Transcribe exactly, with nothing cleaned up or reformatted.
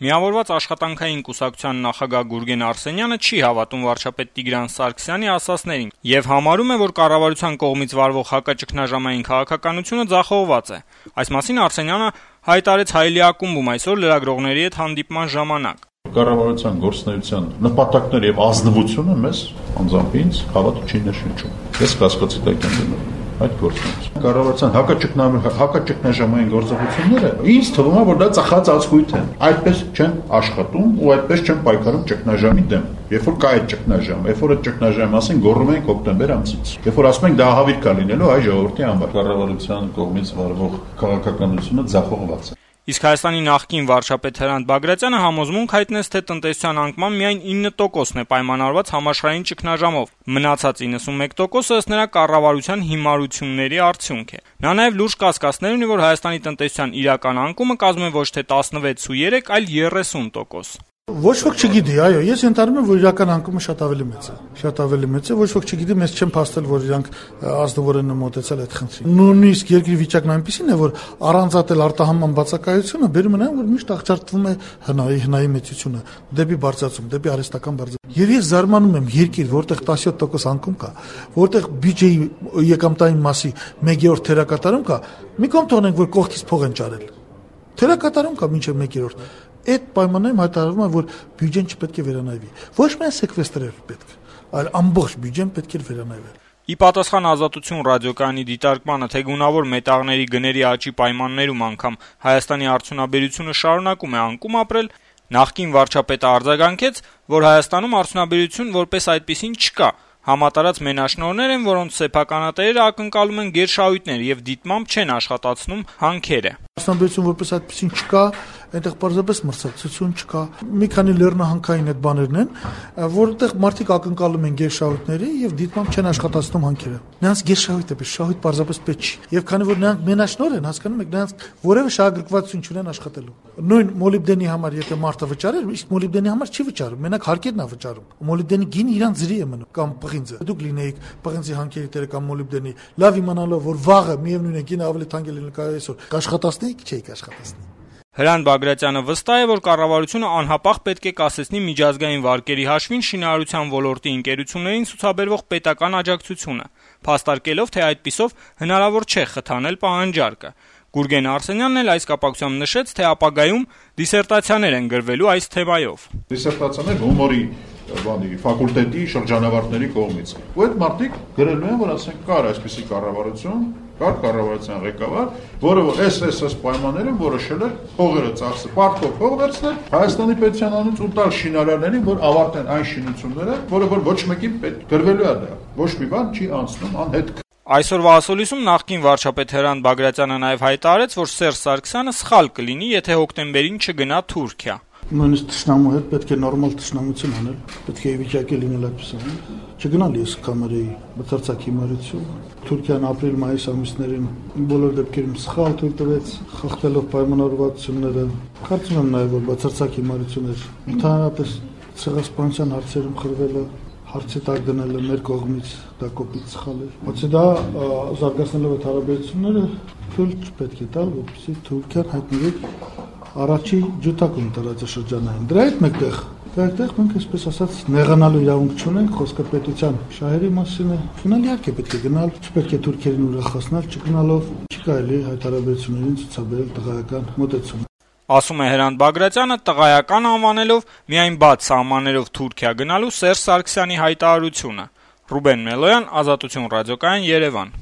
Միավորված աշխատանքային կուսակցության նախագահ Գուրգեն Արսենյանը չի հավատում վարչապետ Տիգրան Սարգսյանի ասածներին եւ համարում է, որ կառավարության կողմից վարվող հակաճգնաժամային քաղաքականությունը ձախողված է։ Այս մասին Արսենյանը հայտարարեց Հայելի ակումբում այսօր լրագրողների հետ հանդիպման ժամանակ։ Կառավարության գործունեության նպատակները եւ ազնվությունը մեզ անձամբ ինձ հավատը չի նշիչում։ Ես կասկածի տակ եմ դնում այդ գործունեությունը։ Կառավարության հակաճգնաժամային գործողությունները ինձ թվում է, որ դա ծխած ածխույթ են։ Այդպես չեն աշխատում ու այդպես չեն պայքարում ճգնաժամի դեմ։ Երբ որ կա այդ ճգնաժամ, երբ որ այդ ճգնաժամի մասին գոռում ենք հոկտեմբեր ամսից, երբ որ ասում ենք դա ահավիր կա լինելու հայ ժողովրդի համար, կառավարության կողմից վարվող քաղաքականությունը ձախողված է։ Իսկ Հայաստանի նախկին վարչապետ Հրանտ Բագրատյանը համոզմունք հայտնեց, թե տնտեսության անկման միայն ինը տոկոսն է պայմանավորված համաշխարհային ճգնաժամով։ Մնացած իննսունմեկ տոկոսը ըստ նրա կառավարության հիմարությունների արդյունք է։ Նա նաև լուրջ կասկածներ ունի, որ Հայաստանի տնտեսության իրական անկումը կազմում է ոչ թե տասնվեց ու երեք, այլ երեսուն տոկոս։ Ոչ ոք չգիտի, այո, ես ենթադրում եմ, որ իրական անկումը շատ ավելի մեծ է։ Շատ ավելի մեծ է, ոչ ոք չգիտի, մեզ չեն փաստել, որ իրանք ազնվորեն են մոտեցել այդ խնդրին։ Նույնիսկ երկրի վիճակն այնպեսին է, որ առանձատել արտահանման բացակայությունը բերում է, որ միշտ աղճատվում է հնայի հնայի մեծությունը դեպի բարձրացում, դեպի արհեստական բարձրացում։ Եվ ես զարմանում եմ երկիր, որտեղ տասնյոթ տոկոս անկում կա, որտեղ բյուջեի եկամտային մասի մեկ երրորդ թերակատարում կա, մի կողմ թողնենք, որ կողքից փող են ճարել։ Թերակատարում կա մինչև մեկ երրորդ։ Այդ պայմաններում հայտարարվում է, որ բյուջեն չպետք է վերանայվի։ Ոչ միայն սեկվեստրեր պետք, այլ ամբողջ բյուջեն պետք է վերանայվել։ Ի պատասխան Ազատություն ռադիոկայանի դիտարկմանը, թե գունավոր մետաղների գների աճի պայմաններում անգամ Հայաստանի արդյունաբերությունը շարունակում է անկում ապրել, նախկին վարչապետը արձագանքեց, որ Հայաստանում արդյունաբերություն որպես այդպիսին չկա։ Համատարած մենաշնորհներ են, որոնց սեփականատերերը ակնկալում են գերշահույթներ եւ դիտմամբ չեն աշխատացնում հանքերը։ Արդյունաբերություն որպես այդպեսին չկա, այնտեղ պարզապես մրցակցություն չկա։ Մի քանի լեռնահանքային այդ բաներն են, որտեղ մարդիկ ակնկալում են գերշահույթների եւ դիտմամբ չեն աշխատացնում հանքերը։ Նրանց գերշահույթ է պես, շահույթ պարզապես պետք չի։ Եվ քանի որ նրանք մենաշնորհ են, հասկանում եք, նրանց որևէ շահագրգռվածություն չունեն աշխատելու։ Նույն մոլիբդենի համար եթե մարդը վճարեր, իսկ մոլիբդենի համար չի վճարում, մենակ հարկերն է վճարում։ Մոլիբդենի գինը իրան ձրի է մնում կամ պղինձը։ Դուք լինեիք պղինձի հանքերի տերը կամ մոլիբդենի, լավ իմանալով, որ վաղը միևնույն է գինը ավելի թանկ է լինելու քան այսօր, կաշխատացնեիք, չէիք աշխատացնի։ Հրանտ Բագրատյանը վստահ է, որ կառավարությունը անհապաղ պետք է կասեցնի միջազգային վարկերի հաշվին շինարարության ոլորտի ընկերություններին ցուցաբերվող պետական աջակցությունը, փաստարկելով, թե այդպիսով հնարավոր չէ խթանել պահանջարկը։ Գուրգեն Արսենյանն էլ այս կապակցությամբ նշեց, թե ապագայում դիսերտացիաներ են գրվելու այս թեմայով։ Դիսերտացիաներ հումորի բանի ֆակուլտետի շրջանավարտների կողմից։ Ու այդ մարդիկ գրելու են, որ ասենք կար այսպիսի կառավարություն, կար կառավարության ղեկավար, որը էս էս էս պայմաններում որոշել էր փողերը ծախսել, պարտքով փող վերցնել Հայաստանի պետությանից ու տալ շինարարներին, որ ավարտեն այն շինությունները, որը որ ոչ մեկին պետք գրվելու է դա։ Ոչ մի բան չի անցնում անհետք։ Այսօրվա ասուլիսում նախկին վարչապետ Հրանտ Բագրատյանը նաև հայտարարեց, որ Սերժ Սարգսյանը սխալ կլինի, եթե հոկտեմբերին չգնա Թուրքիա։ Նույնիսկ թշնամու հետ պետք է նորմալ թշնամություն անել, պետք է վիճակի լինել այդպեսին։ Չգնալ ես կամերեի բացարձակ հիմարություն։ Թուրքիան ապրիլ-մայիս ամիսներին բոլոր դեպքերում սխալ թույլ տվեց, խախտելով պայմանավորվածությունները։ Կարծում եմ նաև, որ բացարձակ հիմարություն էր։ Ընդհանրապես ցեղասպանության հարցերում խրվելը, հարցի տակ դնելը մեր կողմից դա կոպիտ սխալ էր։ Բացի դա զարգացնելով այդ հարաբերությունները թույլ չպետք է տալ, որպեսզի Թուրքիան հայտնվի առաջի ջութակում տարածաշրջանային։ Դրա հետ մեկտեղ, այդտեղ մենք այսպես ասած նեղանալու իրավունք չունենք, խոսքը պետության շահերի մասին է։ Գնալ իհարկե պետք է գնալ, չպետք է թուրքերին ուրախացնել, չգնալով չի կարելի այդ հարաբերություններին ցուցաբերել տղայական մոտեցում։ Ասում է Հրանտ Բագրատյանը, տղայական անվանելով միայն բաց սահմաններով Թուրքիա գնալու Սերժ Սարգսյանի հայտարարությունը։ Ռուբեն Մելոյան, Ազատություն ռադիոկայան, Երևան։